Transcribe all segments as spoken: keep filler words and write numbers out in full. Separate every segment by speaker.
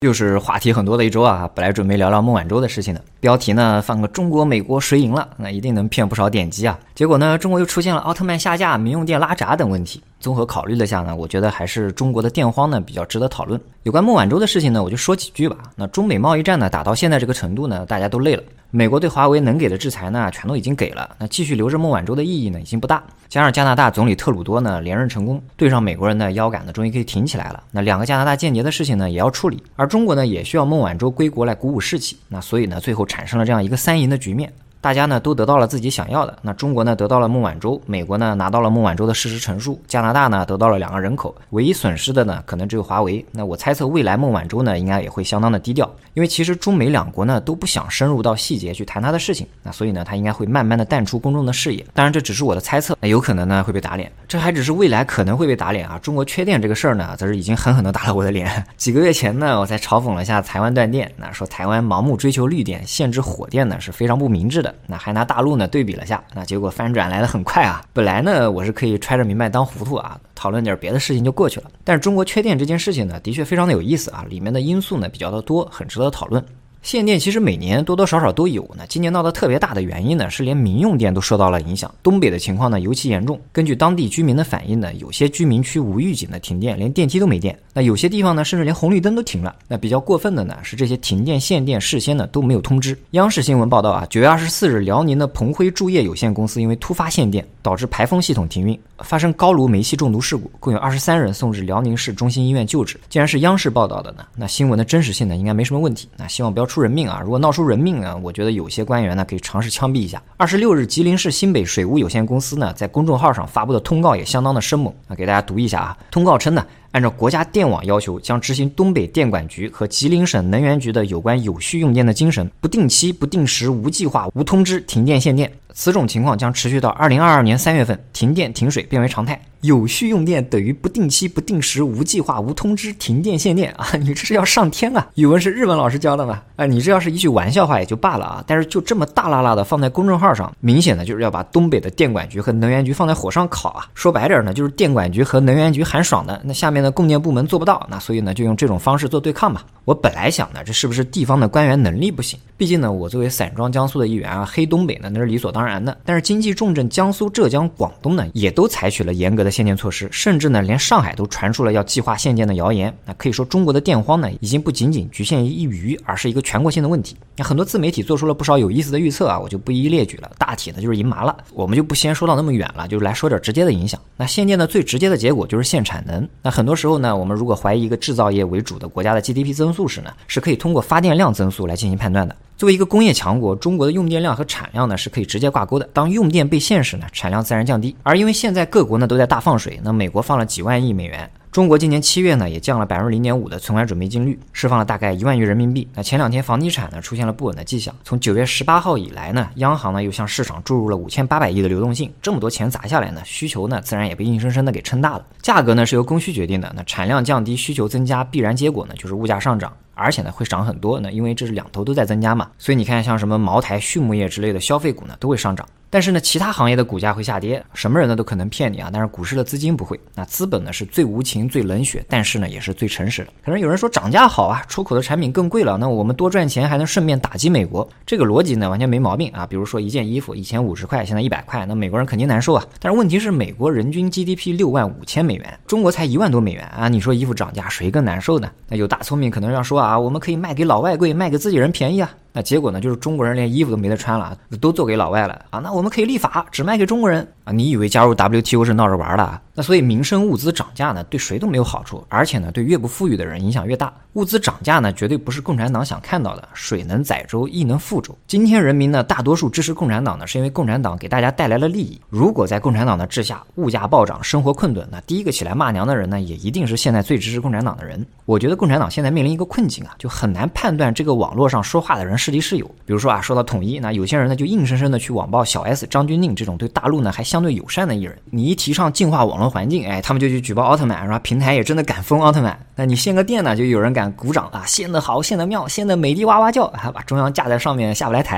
Speaker 1: 又是话题很多的一周啊，本来准备聊聊孟晚舟的事情的，标题呢放个中国美国谁赢了，那一定能骗不少点击啊。结果呢，中国又出现了奥特曼下架、民用电拉闸等问题。综合考虑了下呢，我觉得还是中国的电荒呢比较值得讨论。有关孟晚舟的事情呢，我就说几句吧。那中美贸易战呢打到现在这个程度呢，大家都累了。美国对华为能给的制裁呢，全都已经给了，那继续留着孟晚舟的意义呢，已经不大。加上加拿大总理特鲁多呢连任成功，对上美国人的腰杆呢，终于可以挺起来了。那两个加拿大间谍的事情呢，也要处理，而中国呢也需要孟晚舟归国来鼓舞士气。那所以呢，最后产生了这样一个三赢的局面。大家呢都得到了自己想要的，那中国呢得到了孟晚舟，美国呢拿到了孟晚舟的事实陈述，加拿大呢得到了两个人口，唯一损失的呢可能只有华为。那我猜测未来孟晚舟呢应该也会相当的低调，因为其实中美两国呢都不想深入到细节去谈他的事情，那所以呢他应该会慢慢的淡出公众的视野。当然这只是我的猜测，那有可能呢会被打脸，这还只是未来可能会被打脸啊。中国缺电这个事儿呢则是已经狠狠的打了我的脸。几个月前呢我才嘲讽了一下台湾断电，那说台湾盲目追求绿电限制火电呢是非常不明智的，那还拿大陆呢对比了下，那结果翻转来得很快啊。本来呢我是可以揣着明白当糊涂啊，讨论点别的事情就过去了，但是中国缺电这件事情呢的确非常的有意思啊，里面的因素呢比较的多，很值得讨论。限电其实每年多多少少都有，那今年闹得特别大的原因呢是连民用电都受到了影响，东北的情况呢尤其严重。根据当地居民的反映呢，有些居民区无预警的停电，连电梯都没电，那有些地方呢甚至连红绿灯都停了。那比较过分的呢是这些停电限电事先呢都没有通知。央视新闻报道啊，九月二十四日，辽宁的鹏辉铸业有限公司因为突发限电导致排风系统停运，发生高炉煤气中毒事故，共有二十三人送至辽宁市中心医院救治。既然是央视报道的呢，那新闻的真实性呢应该没什么问题，那希望不要出人命啊！如果闹出人命呢，我觉得有些官员呢可以尝试枪毙一下。二十六日，吉林市新北水务有限公司呢在公众号上发布的通告也相当的生猛啊，给大家读一下啊。通告称呢，按照国家电网要求，将执行东北电管局和吉林省能源局的有关有序用电的精神，不定期、不定时、无计划、无通知停电限电。此种情况将持续到二零二二年三月份，停电停水变为常态。有序用电等于不定期、不定时、无计划、无通知停电限电啊！你这是要上天啊！语文是日本老师教的吗？啊，你这要是一句玩笑话也就罢了啊，但是就这么大剌剌的放在公众号上，明显的就是要把东北的电管局和能源局放在火上烤啊！说白点呢，就是电管局和能源局喊爽的，那下面的供电部门做不到，那所以呢就用这种方式做对抗吧。我本来想呢，这是不是地方的官员能力不行？毕竟呢，我作为散装江苏的一员啊，黑东北呢那是理所当然的。但是经济重镇江苏、浙江、广东呢，也都采取了严格的限电措施，甚至呢，连上海都传出了要计划限电的谣言。那可以说，中国的电荒呢，已经不仅仅局限于一隅，而是一个全国性的问题。那很多自媒体做出了不少有意思的预测啊，我就不一一列举了。大体呢就是赢麻了，我们就不先说到那么远了，就是来说点直接的影响。那限电的最直接的结果就是限产能。那很多时候呢，我们如果怀疑一个制造业为主的国家的 G D P 增速时呢，是可以通过发电量增速来进行判断的。作为一个工业强国，中国的用电量和产量呢是可以直接挂钩的。当用电被限时呢，产量自然降低。而因为现在各国呢都在大放水，那美国放了几万亿美元，中国今年七月呢也降了百分之零点五的存款准备金率，释放了大概一万亿人民币。那前两天房地产呢出现了不稳的迹象，从九月十八号以来呢，央行呢又向市场注入了五千八百亿的流动性，这么多钱砸下来呢，需求呢自然也被硬生生的给撑大了。价格呢是由供需决定的，那产量降低，需求增加，必然结果呢就是物价上涨。而且呢会涨很多呢，因为这是两头都在增加嘛，所以你看像什么茅台、畜牧业之类的消费股呢都会上涨。但是呢其他行业的股价会下跌，什么人呢都可能骗你啊，但是股市的资金不会。那资本呢是最无情、最冷血，但是呢也是最诚实的。可能有人说涨价好啊，出口的产品更贵了，那我们多赚钱还能顺便打击美国，这个逻辑呢完全没毛病啊。比如说一件衣服以前五十块，现在一百块，那美国人肯定难受啊。但是问题是美国人均 G D P 六万五千美元，中国才一万多美元啊，你说衣服涨价谁更难受呢？那有大聪明可能要说啊，我们可以卖给老外贵，卖给自己人便宜啊。那结果呢就是中国人连衣服都没得穿了，都做给老外了啊。那我们可以立法只卖给中国人啊。你以为加入 W T O 是闹着玩的啊？那所以民生物资涨价呢对谁都没有好处，而且呢对越不富裕的人影响越大。物资涨价呢绝对不是共产党想看到的，水能载舟亦能覆舟。今天人民呢大多数支持共产党呢是因为共产党给大家带来了利益。如果在共产党的治下物价暴涨，生活困顿，那第一个起来骂娘的人呢也一定是现在最支持共产党的人。我觉得共产党现在面临一个困境啊，就很难判断这个网络上说话的人是敌是友。比如说啊，说到统一，那有些人呢就硬生生的去网暴小 S 张钧甯这种对大陆呢还相对友善的艺人。你一提倡净化网络环境，哎，他们就去举报奥特曼，是吧？平台也真的敢封奥特曼。那你限个电呢，就有人敢鼓掌啊，限得好，限得妙，限得美的哇哇叫，还把中央架在上面下不来台啊。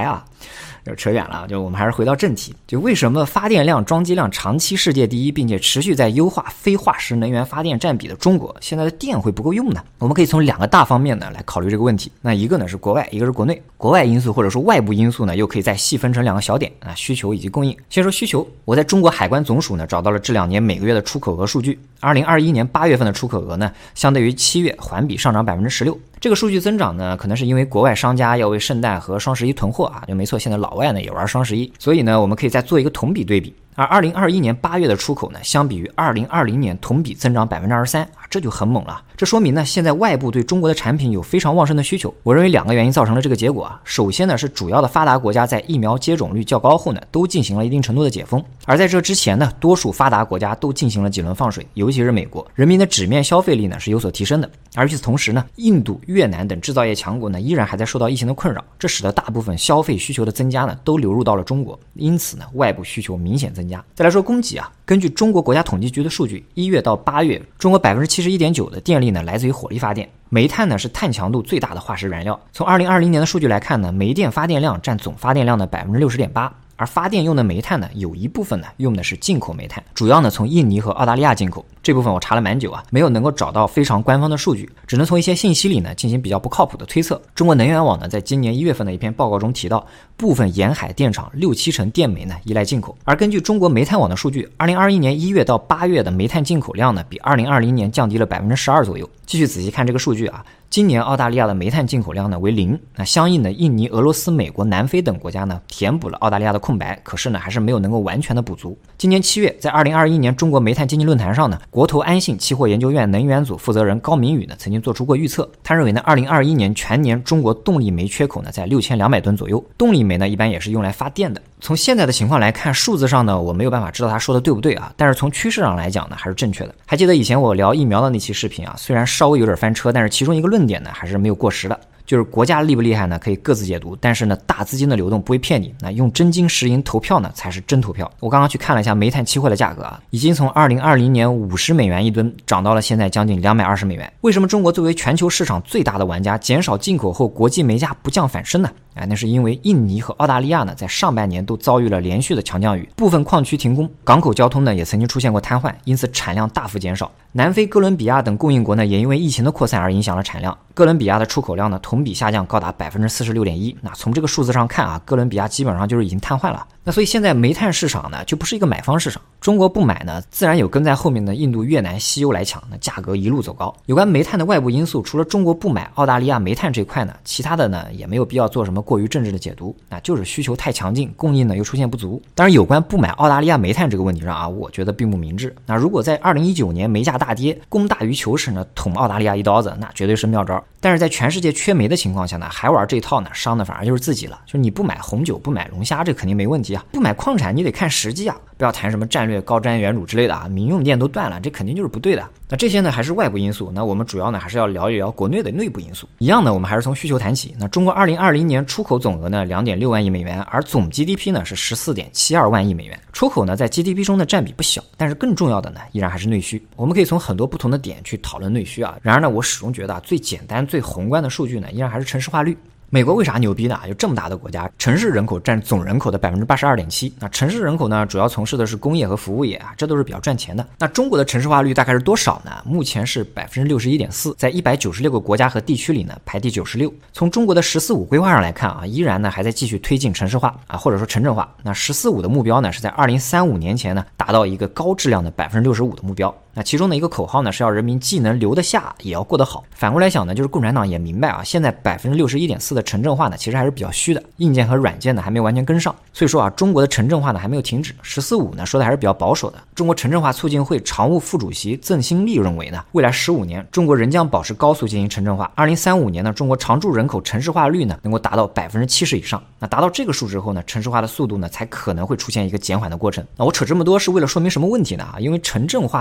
Speaker 1: 扯远了，就我们还是回到正题，就为什么发电量、装机量长期世界第一，并且持续在优化非化石能源发电占比的中国，现在的电会不够用呢？我们可以从两个大方面呢来考虑这个问题。那一个呢是国外，一个是国内。国外因素或者说外部因素呢，又可以再细分成两个小点啊，需求以及供应。先说需求，我在中国海关总署呢找到了这两年每个月的出口额数据。二零二一年八月份的出口额呢，相对于七月环比上涨百分之十六。这个数据增长呢，可能是因为国外商家要为圣诞和双十一囤货啊，就没错，现在老外呢也玩双十一，所以呢，我们可以再做一个同比对比。而二零二一年八月的出口呢，相比于二零二零年同比增长百分之二十三啊，这就很猛了。这说明呢，现在外部对中国的产品有非常旺盛的需求。我认为两个原因造成了这个结果啊。首先呢，是主要的发达国家在疫苗接种率较高后呢，都进行了一定程度的解封。而在这之前呢，多数发达国家都进行了几轮放水，尤其是美国，人民的纸面消费力呢是有所提升的。而与此同时呢，印度、越南等制造业强国呢，依然还在受到疫情的困扰，这使得大部分消费需求的增加呢，都流入到了中国，因此呢，外部需求明显增加。再来说供给啊，根据中国国家统计局的数据，一月到八月，中国百分之七十一点九的电力呢来自于火力发电。煤炭呢是碳强度最大的化石燃料。从二零二零年的数据来看呢，煤电发电量占总发电量的百分之六十点八。而发电用的煤炭呢，有一部分呢用的是进口煤炭，主要呢从印尼和澳大利亚进口。这部分我查了蛮久啊，没有能够找到非常官方的数据，只能从一些信息里呢进行比较不靠谱的推测。中国能源网呢在今年一月份的一篇报告中提到，部分沿海电厂六七成电煤呢依赖进口。而根据中国煤炭网的数据，二零二一年一月到八月的煤炭进口量呢，比二零二零年降低了百分之十二左右。继续仔细看这个数据啊，今年澳大利亚的煤炭进口量呢为零，那相应的印尼、俄罗斯、美国、南非等国家呢填补了澳大利亚的空白，可是呢还是没有能够完全的补足。今年七月，在二零二一年中国煤炭经济论坛上呢，国投安信期货研究院能源组负责人高明宇呢曾经做出过预测，他认为呢二零二一年全年中国动力煤缺口呢在六千两百吨左右。动力煤呢一般也是用来发电的。从现在的情况来看，数字上呢我没有办法知道他说的对不对啊，但是从趋势上来讲呢还是正确的。还记得以前我聊疫苗的那期视频啊，虽然稍微有点翻车，但是其中一个论点呢还是没有过时的。就是国家厉不厉害呢，可以各自解读，但是呢，大资金的流动不会骗你，那用真金实银投票呢，才是真投票。我刚刚去看了一下煤炭期货的价格啊，已经从二零二零年五十美元一吨涨到了现在将近两百二十美元。为什么中国作为全球市场最大的玩家，减少进口后国际煤价不降反升呢？哎，那是因为印尼和澳大利亚呢，在上半年都遭遇了连续的强降雨，部分矿区停工，港口交通呢也曾经出现过瘫痪，因此产量大幅减少。南非、哥伦比亚等供应国呢，也因为疫情的扩散而影响了产量。哥伦比亚的出口量呢，同比下降高达百分之四十六点一。那从这个数字上看啊，哥伦比亚基本上就是已经瘫痪了。那所以现在煤炭市场呢，就不是一个买方市场。中国不买呢，自然有跟在后面的印度、越南、西欧来抢，那价格一路走高。有关煤炭的外部因素，除了中国不买澳大利亚煤炭这块呢，其他的呢也没有必要做什么过于政治的解读，那就是需求太强劲，供应呢又出现不足。当然，有关不买澳大利亚煤炭这个问题上啊，我觉得并不明智。那如果在二零一九年煤价大跌，供大于求时呢，捅澳大利亚一刀子，那绝对是妙招。但是在全世界缺煤的情况下呢，还玩这套呢，伤的反而就是自己了。就是你不买红酒，不买龙虾，这肯定没问题啊。不买矿产，你得看实际啊，不要谈什么战略高瞻远瞩之类的啊，民用电都断了，这肯定就是不对的。那这些呢还是外部因素，那我们主要呢还是要聊一聊国内的内部因素。一样呢，我们还是从需求谈起。那中国二零二零年出口总额呢两点六万亿美元，而总 G D P 呢是十四点七二万亿美元。出口呢在 G D P 中的占比不小，但是更重要的呢依然还是内需。我们可以从很多不同的点去讨论内需啊。然而呢，我始终觉得啊，最简单最宏观的数据呢依然还是城市化率。美国为啥牛逼呢？就这么大的国家，城市人口占总人口的 百分之八十二点七。 那城市人口呢主要从事的是工业和服务业啊，这都是比较赚钱的。那中国的城市化率大概是多少呢？目前是 百分之六十一点四， 在一百九十六个国家和地区里呢排第九十六。从中国的十四五规划上来看啊，依然呢还在继续推进城市化啊，或者说城镇化。那十四五的目标呢是在二零三五年前呢达到一个高质量的 百分之六十五 的目标。那其中的一个口号呢是要人民既能留得下也要过得好。反过来想呢，就是共产党也明白啊，现在 百分之六十一点四 的城镇化呢其实还是比较虚的，硬件和软件呢还没有完全跟上。所以说啊，中国的城镇化呢还没有停止。十四五呢说的还是比较保守的。中国城镇化促进会常务副主席曾新立认为呢，未来十五年中国仍将保持高速进行城镇化。二零三五年呢，中国常住人口城市化率呢能够达到 百分之七十 以上。那达到这个数之后呢，城市化的速度呢才可能会出现一个减缓的过程。那我扯这么多是为了说明什么问题呢？因为城镇化的继续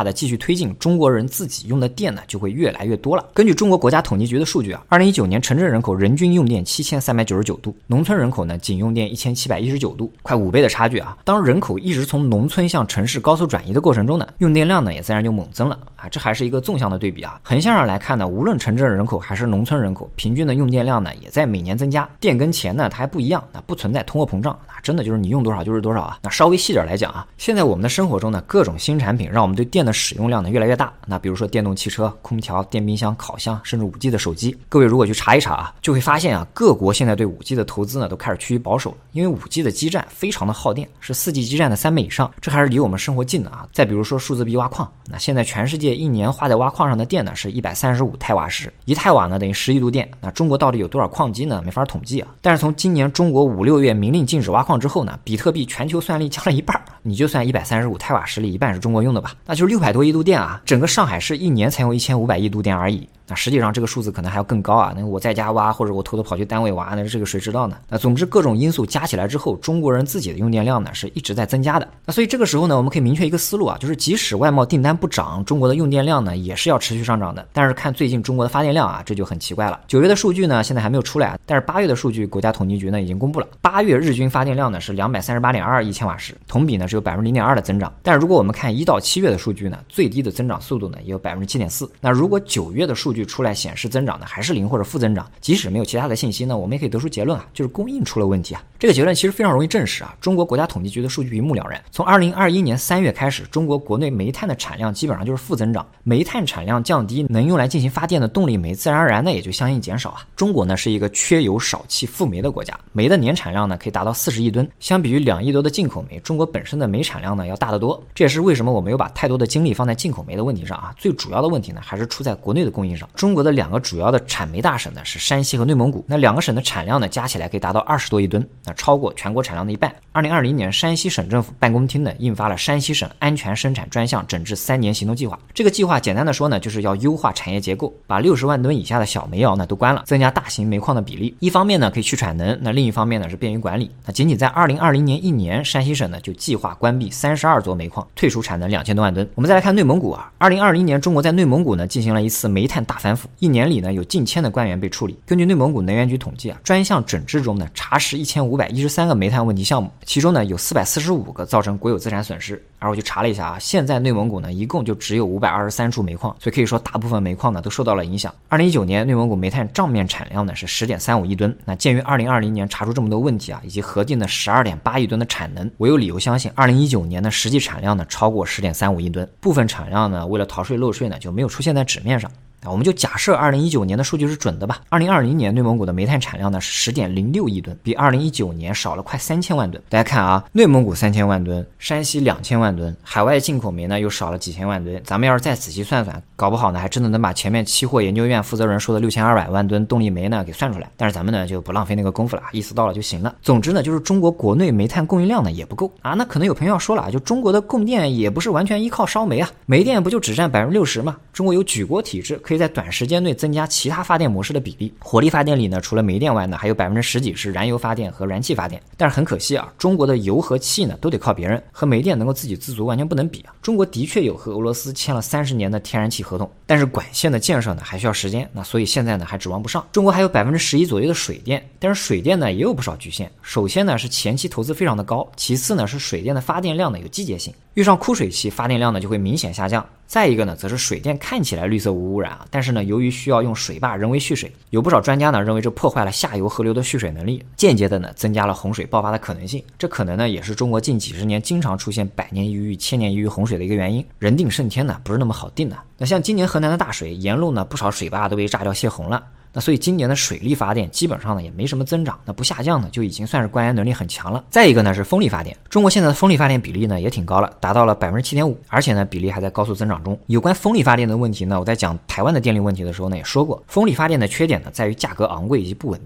Speaker 1: 推进，中国人自己用的电呢就会越来越多了。根据中国国家统计局的数据啊，二零一九年城镇人口人均用电七千三百九十九度，农村人口呢仅用电一千七百一十九度，快五倍的差距啊！当人口一直从农村向城市高速转移的过程中呢，用电量呢也自然就猛增了啊！这还是一个纵向的对比啊。横向上来看呢，无论城镇人口还是农村人口，平均的用电量呢也在每年增加。电跟钱呢它还不一样，那不存在通货膨胀，那真的就是你用多少就是多少啊。那稍微细点来讲啊，现在我们的生活中呢，各种新产品让我们对电的使用量呢越来越大。那比如说电动汽车、空调、电冰箱、烤箱，甚至 五 G 的手机。各位如果去查一查啊，就会发现啊，各国现在对 五 G 的投资呢都开始趋于保守了，因为 五 G 的基站非常的耗电，是 四 G 基站的三倍以上，这还是离我们生活近的啊。再比如说数字币挖矿，那现在全世界一年花在挖矿上的电呢是一百三十五太瓦时，一太瓦呢等于十亿度电。那中国到底有多少矿机呢？没法统计啊。但是从今年中国五六月明令禁止挖矿之后呢，比特币全球算力降了一半，你就算一百三十五太瓦时里一半是中国用的吧，那就是六百多亿度电啊。整个上海市一年才用一千五百亿度电而已。那实际上这个数字可能还要更高啊，那我在家挖或者我偷偷跑去单位挖，那这个谁知道呢？那总之各种因素加起来之后，中国人自己的用电量呢是一直在增加的。那所以这个时候呢，我们可以明确一个思路啊，就是即使外贸订单不涨，中国的用电量呢也是要持续上涨的。但是看最近中国的发电量啊，这就很奇怪了。九月的数据呢现在还没有出来啊，但是八月的数据国家统计局呢已经公布了，八月日均发电量呢是两百三十八点二亿千瓦时，同比呢是有百分之零点二的增长。但是如果我们看一到七月的数据呢，最低的增长速度呢也有百分之七点四。那如果九月的数据出来显示增长呢还是零或者负增长，即使没有其他的信息呢，我们也可以得出结论啊，就是供应出了问题啊。这个结论其实非常容易证实啊，中国国家统计局的数据一目了然。从二零二一年三月开始，中国国内煤炭的产量基本上就是负增长，煤炭产量降低，能用来进行发电的动力煤自然而然呢也就相应减少啊。中国呢是一个缺油少气富煤的国家，煤的年产量呢可以达到四十亿吨，相比于两亿多的进口煤，中国本身的煤产量呢要大得多。这也是为什么我没有把太多的精力放在进口煤的问题上啊，最主要的问题呢还是出在国内的供应上。中国的两个主要的产煤大省呢是山西和内蒙古，那两个省的产量呢加起来可以达到二十多亿吨，那超过全国产量的一半。二零二零年，山西省政府办公厅呢印发了山西省安全生产专项整治三年行动计划。这个计划简单的说呢，就是要优化产业结构，把六十万吨以下的小煤窑呢都关了，增加大型煤矿的比例。一方面呢可以去产能，那另一方面呢是便于管理。那仅仅在二零二零年一年，山西省呢就计划关闭三十二座煤矿，退出产能两千多万吨。我们再来看内蒙古啊，二零二零年中国在内蒙古呢进行了一次煤炭大反腐，一年里呢有近千的官员被处理。根据内蒙古能源局统计啊，专项整治中呢查实一千五百一十三个煤炭问题项目，其中呢有四百四十五个造成国有资产损失。而我去查了一下啊，现在内蒙古呢一共就只有五百二十三处煤矿，所以可以说大部分煤矿呢都受到了影响。二零一九年内蒙古煤炭账面产量呢是 十点三五亿吨，那鉴于二零二零年查出这么多问题啊，以及核定的 十二点八亿吨的产能，我有理由相信二零一九年的实际产量呢超过 十点三五亿吨。部分产量呢为了逃税漏税呢就没有出现在纸面上。那我们就假设二零一九年的数据是准的吧。二零二零年内蒙古的煤炭产量呢是 十点零六亿吨，比二零一九年少了快三千万吨。大家看啊，内蒙古三千万吨，山西两千万吨，海外进口煤呢又少了几千万吨。咱们要是再仔细算算，搞不好呢还真的能把前面期货研究院负责人说的六千二百万吨动力煤呢给算出来。但是咱们呢就不浪费那个功夫了，意思到了就行了。总之呢就是中国国内煤炭供应量呢也不够啊。那可能有朋友要说了，就中国的供电也不是完全依靠烧煤啊，煤电不就只占 百分之六十 吗？中国有举国体制，可以在短时间内增加其他发电模式的比例。火力发电里呢除了煤电外呢还有 百分之十 几是燃油发电和燃气发电。但是很可惜啊，中国的油和气呢都得靠别人，和煤电能够自给自足完全不能比啊。中国的确有和俄罗斯签了三十年的天然气合同，但是管线的建设呢还需要时间，那所以现在呢还指望不上。中国还有 百分之十一 左右的水电，但是水电呢也有不少局限。首先呢是前期投资非常的高，其次呢是水电的发电量呢有季节性，遇上枯水期发电量呢就会明显下降。再一个呢则是水电看起来绿色无污染啊，但是呢由于需要用水坝人为蓄水，有不少专家呢认为这破坏了下游河流的蓄水能力，间接的呢增加了洪水爆发的可能性。这可能呢也是中国近几十年经常出现百年一遇、千年一遇洪水的一个原因。人定胜天呢不是那么好定的。那像今年河南的大水，沿路呢不少水坝都被炸掉泄洪了。那所以今年的水力发电基本上呢也没什么增长，那不下降呢就已经算是官员能力很强了。再一个呢是风力发电，中国现在的风力发电比例呢也挺高了，达到了 百分之七点五， 而且呢比例还在高速增长中。有关风力发电的问题呢，我在讲台湾的电力问题的时候呢也说过，风力发电的缺点呢在于价格昂贵以及不稳定性。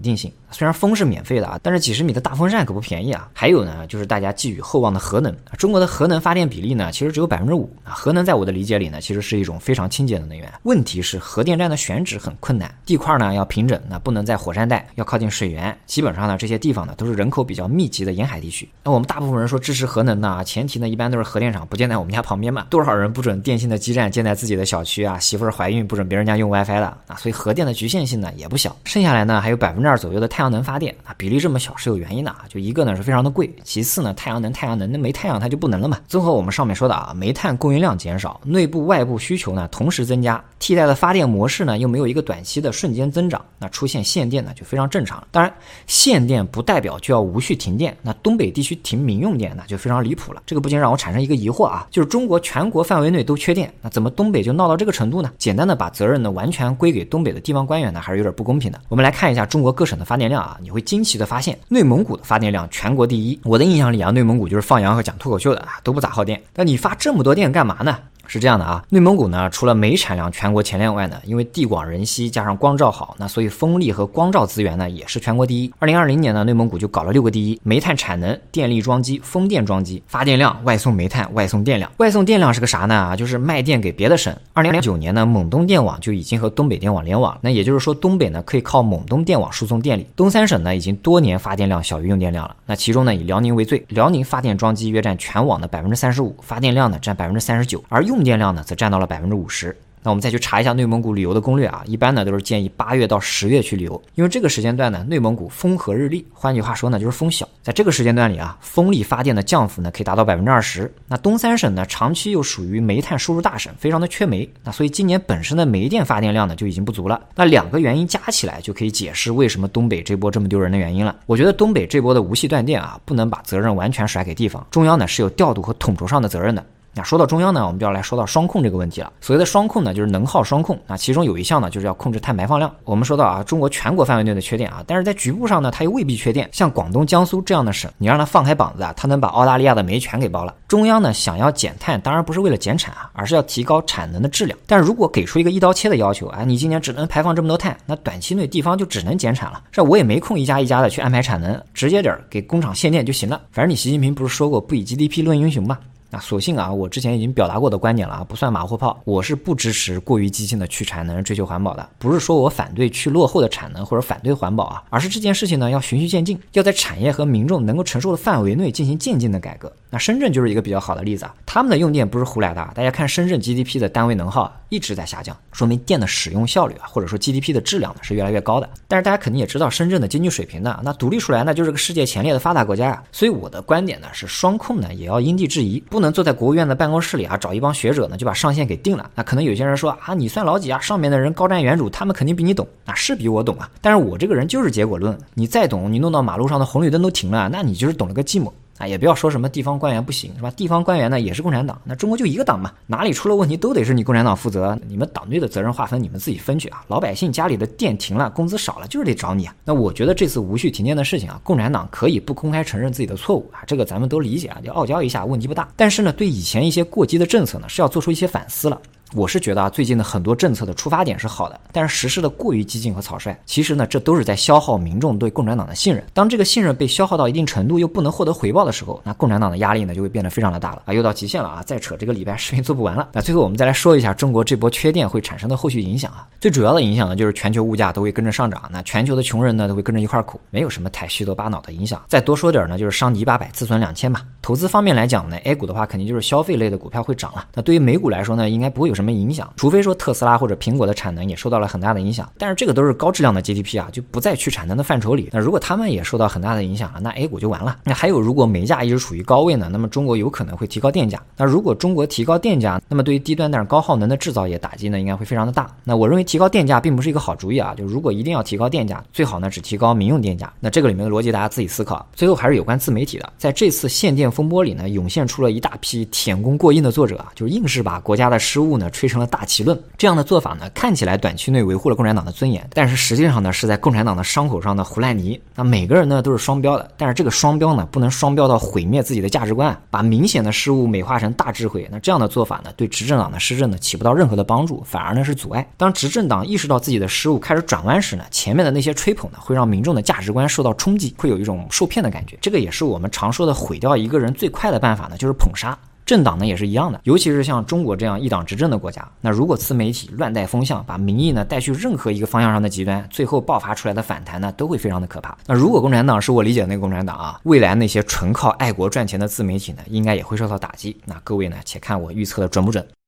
Speaker 1: 虽然风是免费的啊，但是几十米的大风扇可不便宜啊。还有呢，就是大家寄予厚望的核能。中国的核能发电比例呢，其实只有百分之五啊。核能在我的理解里呢，其实是一种非常清洁的能源。问题是核电站的选址很困难，地块呢要平整，那不能在火山带，要靠近水源。基本上呢，这些地方呢都是人口比较密集的沿海地区。那我们大部分人说支持核能呢，前提呢一般都是核电厂不建在我们家旁边嘛。多少人不准电信的基站建在自己的小区啊？媳妇儿怀孕不准别人家用 WiFi 的啊。所以核电的局限性呢也不小。剩下来呢还有百分之二左右的太阳能发电啊，比例这么小是有原因的啊。就一个呢是非常的贵，其次呢太阳能太阳能那没太阳它就不能了嘛。综合我们上面说的啊，煤炭供应量减少，内部外部需求呢同时增加，替代的发电模式呢又没有一个短期的瞬间增长，那出现限电呢就非常正常了。当然限电不代表就要无序停电，那东北地区停民用电那就非常离谱了。这个不禁让我产生一个疑惑啊，就是中国全国范围内都缺电，那怎么东北就闹到这个程度呢？简单的把责任呢完全归给东北的地方官员呢还是有点不公平的。我们来看一下中国各省的发电量啊，你会惊奇的发现内蒙古的发电量全国第一。我的印象里啊，内蒙古就是放羊和讲脱口秀的啊，都不咋耗电。那你发这么多电干嘛呢？是这样的啊，内蒙古呢，除了煤产量全国前列外呢，因为地广人稀加上光照好，那所以风力和光照资源呢也是全国第一。二零二零年呢，内蒙古就搞了六个第一：煤炭产能、电力装机、风电装机、发电量、外送煤炭、外送电量。外送电量是个啥呢？啊，就是卖电给别的省。二零零九年呢，蒙东电网就已经和东北电网联网了，那也就是说，东北呢可以靠蒙东电网输送电力。东三省呢已经多年发电量小于用电量了。那其中呢以辽宁为最，辽宁发电装机约占全网的百分之三十五，发电量呢占百分之三十九，而用电量呢则占到了百分之五十。那我们再去查一下内蒙古旅游的攻略啊，一般呢都是建议八月到十月去旅游，因为这个时间段呢，内蒙古风和日丽，换句话说呢就是风小，在这个时间段里啊，风力发电的降幅呢可以达到百分之二十。那东三省呢长期又属于煤炭输入大省，非常的缺煤，那所以今年本身的煤电发电量呢就已经不足了。那两个原因加起来就可以解释为什么东北这波这么丢人的原因了。我觉得东北这波的无系断电啊，不能把责任完全甩给地方，中央呢是有调度和统筹上的责任的。那说到中央呢，我们就要来说到双控这个问题了。所谓的双控呢，就是能耗双控。那其中有一项呢，就是要控制碳排放量。我们说到啊，中国全国范围内的缺电啊，但是在局部上呢，它又未必缺电。像广东、江苏这样的省，你让它放开膀子啊，它能把澳大利亚的煤全给包了。中央呢，想要减碳，当然不是为了减产啊，而是要提高产能的质量。但是如果给出一个一刀切的要求啊，你今年只能排放这么多碳，那短期内地方就只能减产了。这我也没空一家一家的去安排产能，直接点给工厂限电就行了。反正你习近平不是说过不以 G D P 论英雄吗？那所幸啊，我之前已经表达过的观点了啊，不算马后炮。我是不支持过于激进的去产能、追求环保的，不是说我反对去落后的产能或者反对环保啊，而是这件事情呢要循序渐进，要在产业和民众能够承受的范围内进行渐进的改革。那深圳就是一个比较好的例子啊，他们的用电不是胡来的，大家看深圳 G D P 的单位能耗一直在下降，说明电的使用效率啊，或者说 G D P 的质量呢是越来越高的。但是大家肯定也知道深圳的经济水平呢，那独立出来那就是个世界前列的发达国家啊。所以我的观点呢是双控呢也要因地制宜，不能坐在国务院的办公室里啊，找一帮学者呢就把上限给定了。那可能有些人说啊，你算老几啊？上面的人高瞻远瞩，他们肯定比你懂，那是比我懂啊。但是我这个人就是结果论，你再懂，你弄到马路上的红绿灯都停了，那你就是懂了个寂寞。啊，也不要说什么地方官员不行，是吧？地方官员呢也是共产党，那中国就一个党嘛，哪里出了问题都得是你共产党负责，你们党内的责任划分你们自己分去啊。老百姓家里的电停了，工资少了，就是得找你啊。那我觉得这次无序停电的事情啊，共产党可以不公开承认自己的错误啊，这个咱们都理解啊，就傲娇一下问题不大。但是呢，对以前一些过激的政策呢，是要做出一些反思了。我是觉得啊，最近的很多政策的出发点是好的，但是实施的过于激进和草率，其实呢，这都是在消耗民众对共产党的信任。当这个信任被消耗到一定程度，又不能获得回报的时候，那共产党的压力呢就会变得非常的大了啊，又到极限了啊！再扯这个礼拜视频做不完了。那最后我们再来说一下中国这波缺电会产生的后续影响啊。最主要的影响呢，就是全球物价都会跟着上涨，那全球的穷人呢都会跟着一块苦，没有什么太虚头巴脑的影响。再多说点呢，就是伤敌八百，自损两千吧。投资方面来讲呢 ，A 股的话肯定就是消费类的股票会涨了。那对于美股来说呢，应该不会有什么影响，除非说特斯拉或者苹果的产能也受到了很大的影响，但是这个都是高质量的 G D P 啊，就不在去产能的范畴里。那如果他们也受到很大的影响了，那 A 股就完了。那还有，如果煤价一直处于高位呢，那么中国有可能会提高电价。那如果中国提高电价，那么对于低端但是高耗能的制造业打击呢，应该会非常的大。那我认为提高电价并不是一个好主意啊，就如果一定要提高电价，最好呢只提高民用电价。那这个里面的逻辑大家自己思考。最后还是有关自媒体的，在这次限电风波里呢，涌现出了一大批舔功过硬的作者啊，就是硬是把国家的失误呢吹成了大旗论。这样的做法呢，看起来短期内维护了共产党的尊严，但是实际上呢，是在共产党的伤口上的胡烂泥。那每个人呢都是双标的，但是这个双标呢，不能双标到毁灭自己的价值观，把明显的失误美化成大智慧。那这样的做法呢，对执政党的施政呢起不到任何的帮助，反而呢是阻碍。当执政党意识到自己的失误开始转弯时呢，前面的那些吹捧呢，会让民众的价值观受到冲击，会有一种受骗的感觉。这个也是我们常说的毁掉一个人最快的办法呢，就是捧杀。政党呢也是一样的，尤其是像中国这样一党执政的国家，那如果自媒体乱带风向，把民意呢带去任何一个方向上的极端，最后爆发出来的反弹呢，都会非常的可怕。那如果共产党是我理解的那个共产党啊，未来那些纯靠爱国赚钱的自媒体呢，应该也会受到打击。那各位呢，且看我预测的准不准。